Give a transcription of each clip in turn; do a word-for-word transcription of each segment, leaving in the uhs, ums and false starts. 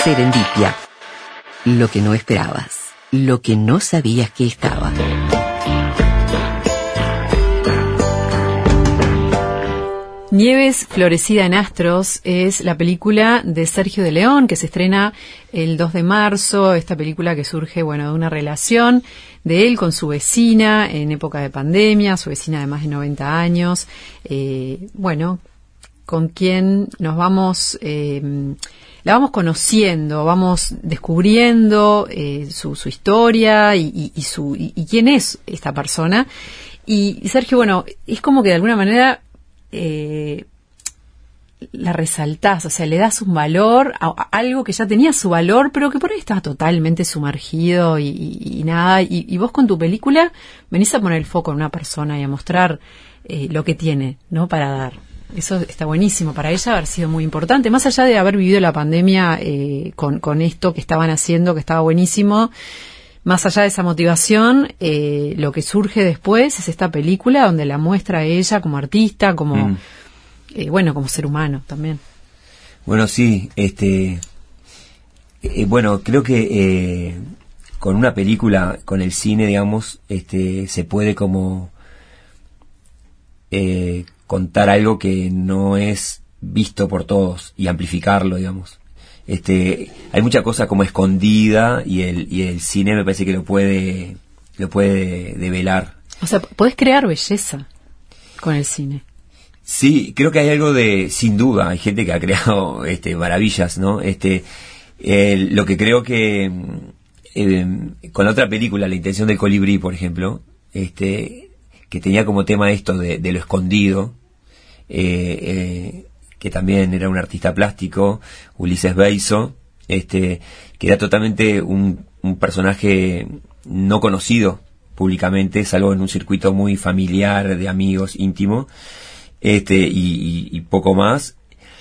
Serendipia. Lo que no esperabas, lo que no sabías que estaba. Nieves florecida en astros es la película de Sergio de León, que se estrena el dos de marzo, esta película que surge, bueno, de una relación de él con su vecina en época de pandemia, su vecina de más de noventa años, eh, bueno, con quien nos vamos, eh, la vamos conociendo, vamos descubriendo eh, su, su historia y, y, y, su, y, y quién es esta persona. Y, y Sergio, bueno, es como que de alguna manera Eh, la resaltás, o sea, le das un valor a, a algo que ya tenía su valor, pero que por ahí estaba totalmente sumergido y, y, y nada, y, y vos con tu película venís a poner el foco en una persona y a mostrar eh, lo que tiene, ¿no?, para dar. Eso está buenísimo, para ella haber sido muy importante, más allá de haber vivido la pandemia eh, con, con esto que estaban haciendo, que estaba buenísimo. Más allá de esa motivación, eh, lo que surge después es esta película donde la muestra a ella como artista, como mm. eh, bueno, como ser humano también. Bueno, sí, este, eh, bueno, creo que eh, con una película, con el cine, digamos, este, se puede como eh, contar algo que no es visto por todos y amplificarlo, digamos. Este, hay mucha cosa como escondida y el y el cine me parece que lo puede lo puede develar. O sea, podés crear belleza con el cine. Sí, creo que hay algo de, sin duda, hay gente que ha creado este maravillas, ¿no? Este, eh, lo que creo que eh, con la otra película, La intención del colibrí, por ejemplo, este, que tenía como tema esto de, de lo escondido, eh, eh, que también era un artista plástico, Ulises Beizo, este, que era totalmente un, un personaje no conocido públicamente, salvo en un circuito muy familiar, de amigos, íntimo, este, y, y, y poco más.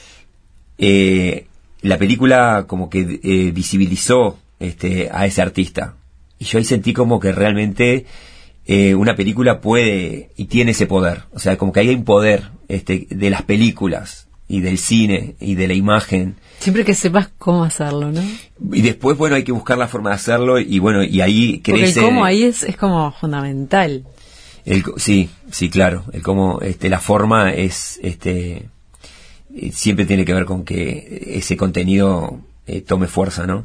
Eh, la película como que eh, visibilizó este, a ese artista. Y yo ahí sentí como que realmente eh, una película puede y tiene ese poder. O sea, como que hay un poder este, de las películas y del cine y de la imagen. Siempre que sepas cómo hacerlo, ¿no? Y después, bueno, hay que buscar la forma de hacerlo y bueno, y ahí crece. Porque el cómo ahí es, es como fundamental. El, sí, sí, claro. El cómo, este, la forma es, este, siempre tiene que ver con que ese contenido eh, tome fuerza, ¿no?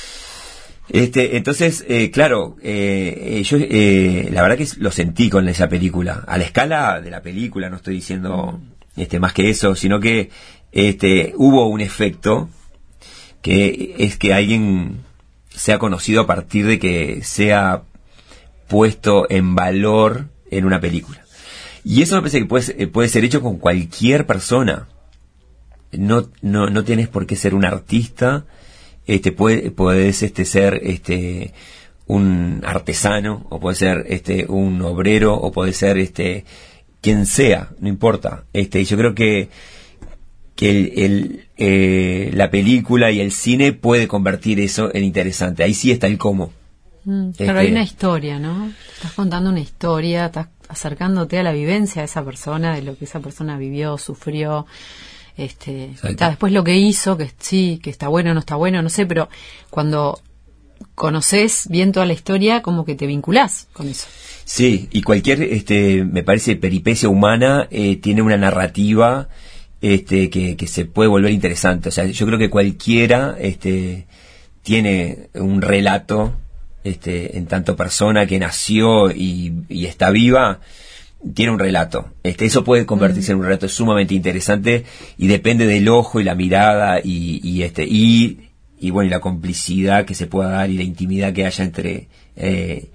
Este, entonces, eh, claro, eh, yo, eh, la verdad que lo sentí con esa película. A la escala de la película, no estoy diciendo este más que eso, sino que este hubo un efecto que es que alguien sea conocido a partir de que sea puesto en valor en una película. Y eso me parece que puede, puede ser hecho con cualquier persona. No, no, no tienes por qué ser un artista, este, puede, puedes este, ser este, un artesano, o puede ser este, un obrero, o puede ser este, quien sea, no importa. Este, yo creo que que el, el, eh, la película y el cine puede convertir eso en interesante. Ahí sí está el cómo. Mm, pero este, hay una historia, ¿no? Estás contando una historia, estás acercándote a la vivencia de esa persona, de lo que esa persona vivió, sufrió. Este, está, después lo que hizo, que sí, que está bueno, no está bueno, no sé, pero cuando conoces bien toda la historia, como que te vinculás con eso. Sí, y cualquier, este, me parece, peripecia humana eh, tiene una narrativa este, que, que se puede volver interesante. O sea, yo creo que cualquiera este, tiene un relato, este, en tanto persona que nació y, y está viva, tiene un relato. Este, eso puede convertirse mm. en un relato sumamente interesante y depende del ojo y la mirada y, y este y, y bueno, y la complicidad que se pueda dar y la intimidad que haya entre eh,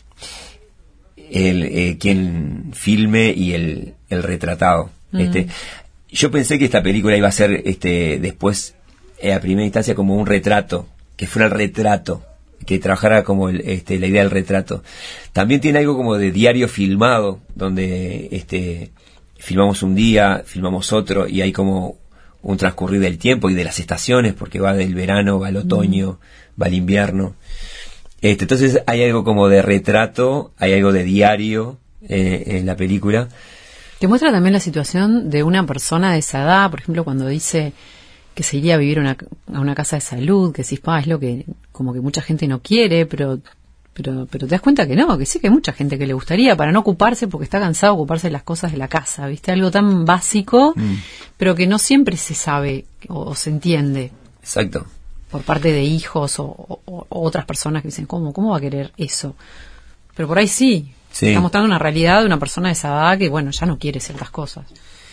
el eh, quien filme y el, el retratado. Mm. Este, yo pensé que esta película iba a ser este después eh, a primera instancia como un retrato, que fuera el retrato, que trabajara como el, este, la idea del retrato. También tiene algo como de diario filmado, donde este filmamos un día, filmamos otro, y hay como un transcurrir del tiempo y de las estaciones, porque va del verano, va al otoño, mm. va al invierno. Este, entonces hay algo como de retrato, hay algo de diario eh, en la película. Te muestra también la situación de una persona de esa edad, por ejemplo, cuando dice que se iría a vivir una, a una casa de salud, que decís, pa, es lo que como que mucha gente no quiere, pero pero pero te das cuenta que no, que sí que hay mucha gente que le gustaría para no ocuparse porque está cansado de ocuparse de las cosas de la casa, ¿viste? Algo tan básico, mm. pero que no siempre se sabe o, o se entiende. Exacto. Por parte de hijos o, o, o otras personas que dicen, ¿cómo, cómo va a querer eso? Pero por ahí sí, sí. Está mostrando una realidad de una persona de esa edad que, bueno, ya no quiere ciertas cosas.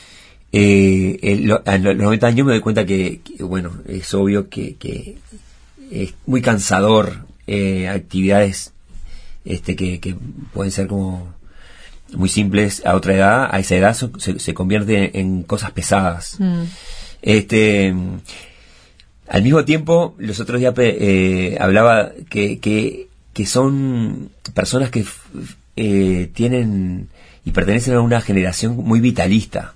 Eh, el, lo, a los noventa años me doy cuenta que, que bueno, es obvio que, que es muy cansador, eh, actividades este que, que pueden ser como muy simples a otra edad, a esa edad so, se, se convierte en cosas pesadas. Mm. Este, al mismo tiempo, los otros días eh, hablaba que, que, que son personas que eh, tienen y pertenecen a una generación muy vitalista.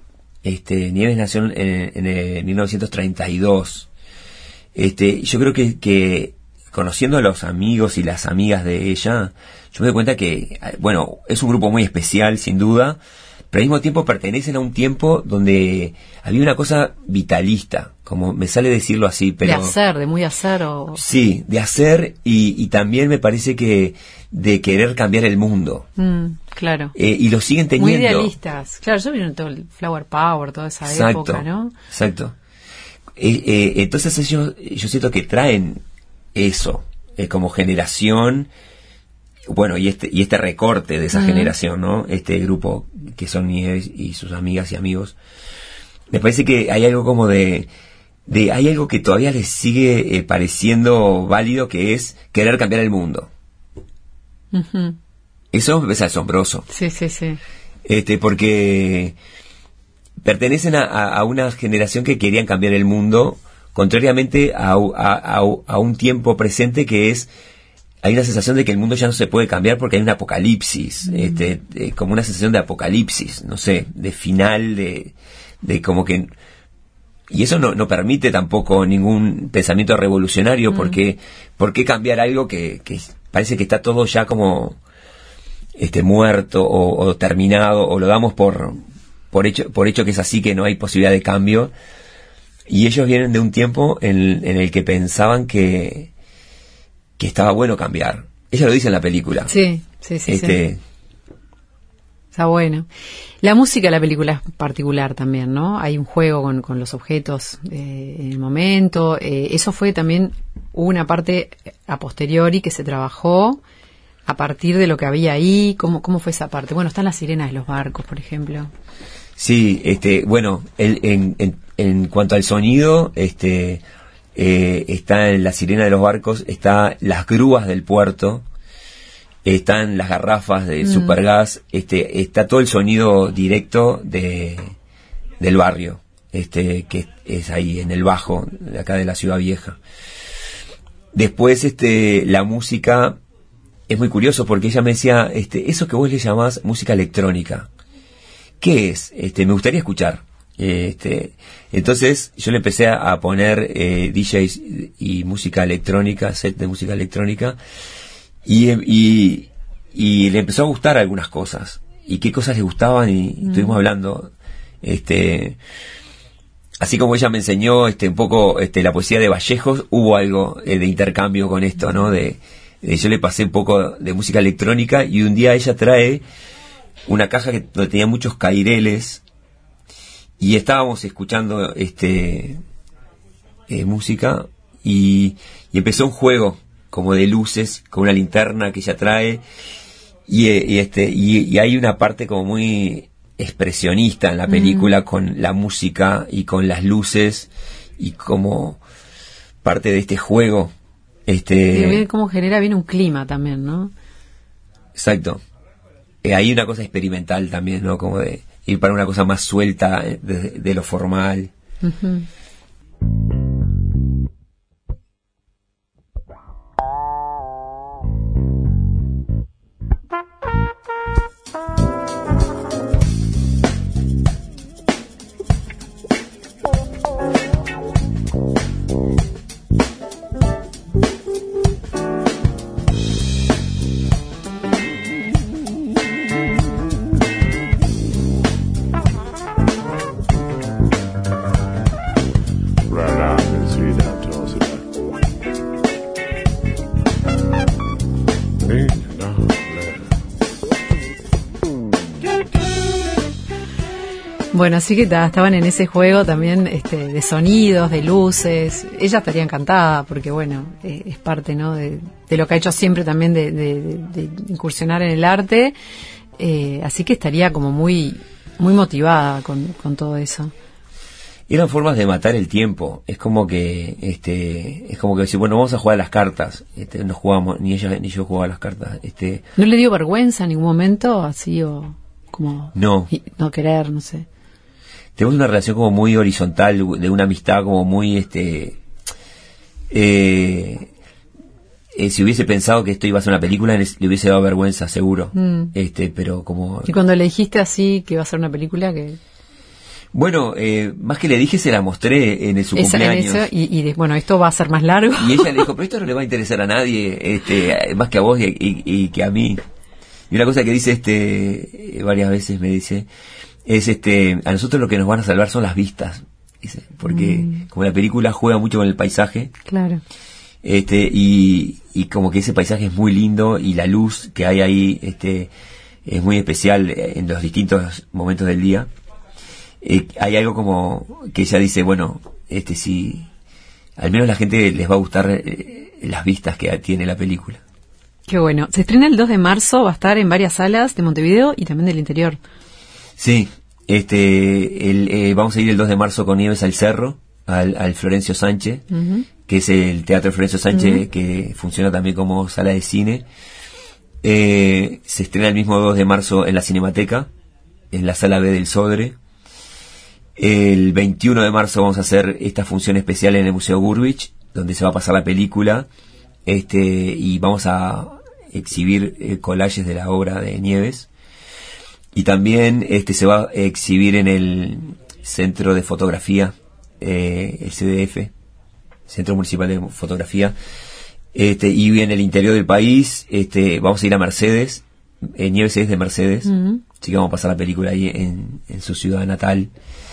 Este, Nieves nació en, en, en mil novecientos treinta y dos. Este, yo creo que, que conociendo a los amigos y las amigas de ella, yo me doy cuenta que, bueno, es un grupo muy especial, sin duda, pero al mismo tiempo pertenecen a un tiempo donde había una cosa vitalista, como me sale decirlo así, pero... De hacer, de muy hacer o... Sí, de hacer y, y también me parece que de querer cambiar el mundo. Mm, claro. Eh, y lo siguen teniendo. Muy idealistas. Claro, yo vino todo el Flower Power, toda esa exacto, época, ¿no? Exacto. Eh, eh, entonces ellos, yo siento que traen eso, eh, como generación... Bueno, y este y este recorte de esa uh-huh. generación, ¿no? Este grupo que son Nieves y sus amigas y amigos. Me parece que hay algo como de... de hay algo que todavía les sigue eh, pareciendo válido, que es querer cambiar el mundo. Uh-huh. Eso me parece asombroso. Sí, sí, sí. Este, porque pertenecen a, a, a una generación que querían cambiar el mundo, contrariamente a, a, a, a un tiempo presente que es... Hay una sensación de que el mundo ya no se puede cambiar porque hay un apocalipsis, mm. este, eh, como una sensación de apocalipsis, no sé, de final, de, de como que... Y eso no, no permite tampoco ningún pensamiento revolucionario, mm. porque ¿por qué cambiar algo que, que parece que está todo ya como este muerto o, o terminado, o lo damos por, por, hecho, por hecho que es así, que no hay posibilidad de cambio? Y ellos vienen de un tiempo en, en el que pensaban que... que estaba bueno cambiar. Ella lo dice en la película. Sí, sí, sí. Este... sí. Está bueno. La música de la película es particular también, ¿no? Hay un juego con, con los objetos eh, en el momento. Eh, eso fue también una parte a posteriori que se trabajó a partir de lo que había ahí. ¿Cómo, cómo fue esa parte? Bueno, están las sirenas de los barcos, por ejemplo. Sí, este, bueno, el, en, en, en cuanto al sonido, este... Eh, está en la sirena de los barcos, está las grúas del puerto, están las garrafas de mm. supergas, este, está todo el sonido directo de del barrio, este, que es ahí en el bajo de acá de la Ciudad Vieja. Después, este, la música es muy curioso porque ella me decía, este, eso que vos le llamás música electrónica, ¿qué es? Este, me gustaría escuchar. Este, entonces yo le empecé a poner eh, D Js y música electrónica, set de música electrónica, y, y, y le empezó a gustar algunas cosas, y qué cosas le gustaban, y, y mm. estuvimos hablando, este, así como ella me enseñó este un poco este la poesía de Vallejos, hubo algo eh, de intercambio con esto, ¿no? De, de yo le pasé un poco de música electrónica, y un día ella trae una caja que donde tenía muchos caireles. Y estábamos escuchando este eh, música y, y empezó un juego como de luces con una linterna que ella trae y, y este y, y hay una parte como muy expresionista en la película mm. con la música y con las luces y como parte de este juego este y cómo genera bien un clima también, ¿no? Exacto. Eh, hay una cosa experimental también, ¿no? Como de ir para una cosa más suelta de, de lo formal. Uh-huh. Bueno, así que ta, estaban en ese juego también este, de sonidos, de luces. Ella estaría encantada porque, bueno, eh, es parte, ¿no?, de, de lo que ha hecho siempre también de, de, de, de incursionar en el arte. Eh, así que estaría como muy muy motivada con, con todo eso. Eran formas de matar el tiempo. Es como que este es como que decir, bueno, vamos a jugar a las cartas. Este, no jugamos, ni ella ni yo jugaba a las cartas. Este, ¿No le dio vergüenza en ningún momento así o como no, no querer, no sé? Tenemos una relación como muy horizontal, de una amistad como muy este eh, eh, si hubiese pensado que esto iba a ser una película, le hubiese dado vergüenza, seguro. Mm. Este, pero como... Y cuando le dijiste así que iba a ser una película, que... Bueno, eh, más que le dije, se la mostré en su Esa, cumpleaños. En eso, y, y de, bueno, esto va a ser más largo. Y ella le dijo, pero esto no le va a interesar a nadie, este, más que a vos y, y, y que a mí. Y una cosa que dice este varias veces, me dice, es este, a nosotros lo que nos van a salvar son las vistas. Dice, porque mm. como la película juega mucho con el paisaje. Claro. Este, y, y como que ese paisaje es muy lindo y la luz que hay ahí este, es muy especial en los distintos momentos del día. Eh, hay algo como que ella dice, bueno, este sí, al menos a la gente les va a gustar eh, las vistas que tiene la película. Qué bueno. Se estrena el dos de marzo, va a estar en varias salas de Montevideo y también del interior. Sí, este, el, eh, vamos a ir el dos de marzo con Nieves al Cerro, al, al Florencio Sánchez, uh-huh. que es el Teatro Florencio Sánchez, uh-huh. que funciona también como sala de cine. Eh, se estrena el mismo dos de marzo en la Cinemateca, en la sala B del Sodre. El veintiuno de marzo vamos a hacer esta función especial en el Museo Gurvich, donde se va a pasar la película, este, y vamos a exhibir eh, collages de la obra de Nieves. Y también este se va a exhibir en el Centro de Fotografía, eh, el C D F, Centro Municipal de Fotografía, este, y en el interior del país, este, vamos a ir a Mercedes. eh, Nieves es de Mercedes, uh-huh. así que vamos a pasar la película ahí en, en su ciudad natal.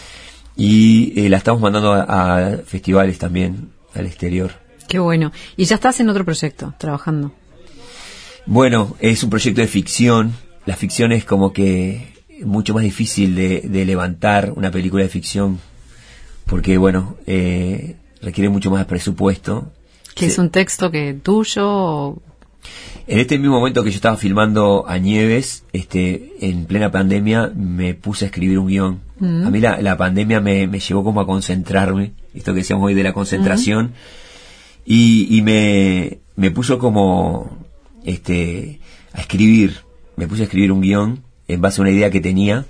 Y eh, la estamos mandando a, a festivales también, al exterior. Qué bueno. ¿Y ya estás en otro proyecto, trabajando? Bueno, es un proyecto de ficción. La ficción es como que mucho más difícil de, de levantar una película de ficción, porque, bueno, eh, requiere mucho más presupuesto. ¿Que es un texto que tuyo o...? En este mismo momento que yo estaba filmando a Nieves, este, en plena pandemia, me puse a escribir un guión. Mm. A mí la, la pandemia me, me llevó como a concentrarme, esto que decíamos hoy de la concentración, mm. y, y me, me puso como este, a escribir, me puse a escribir un guión en base a una idea que tenía.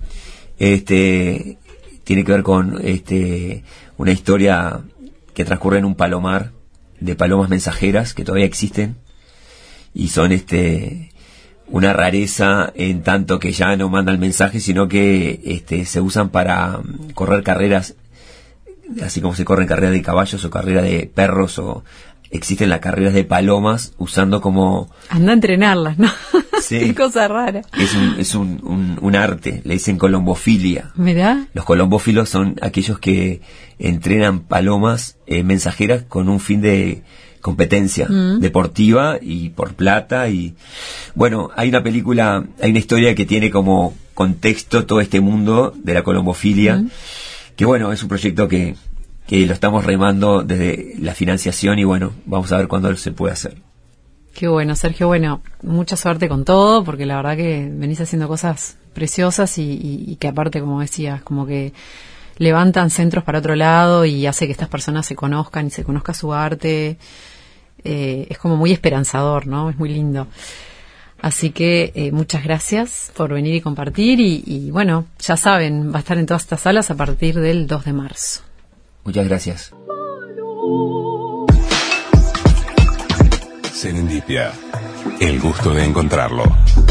Este, tiene que ver con este, una historia que transcurre en un palomar de palomas mensajeras que todavía existen. Y son este una rareza en tanto que ya no mandan mensajes, sino que este se usan para correr carreras, así como se corren carreras de caballos o carreras de perros, o existen las carreras de palomas usando como... Anda a entrenarlas, ¿no? Sí. Qué cosa rara. Es un, es un, un, un arte, le dicen colombofilia. ¿Mirá? Los colombófilos son aquellos que entrenan palomas eh, mensajeras con un fin de... competencia mm. deportiva y por plata. Y bueno, hay una película, hay una historia que tiene como contexto todo este mundo de la colombofilia, mm. que bueno, es un proyecto que, que lo estamos remando desde la financiación y bueno, vamos a ver cuándo se puede hacer. Qué bueno, Sergio, bueno, mucha suerte con todo, porque la verdad que venís haciendo cosas preciosas y, y, y que aparte, como decías, como que levantan centros para otro lado y hace que estas personas se conozcan y se conozca su arte. Eh, es como muy esperanzador, ¿no? Es muy lindo. Así que eh, muchas gracias por venir y compartir y, y bueno, ya saben, va a estar en todas estas salas a partir del dos de marzo. Muchas gracias. Serendipia, el gusto de encontrarlo.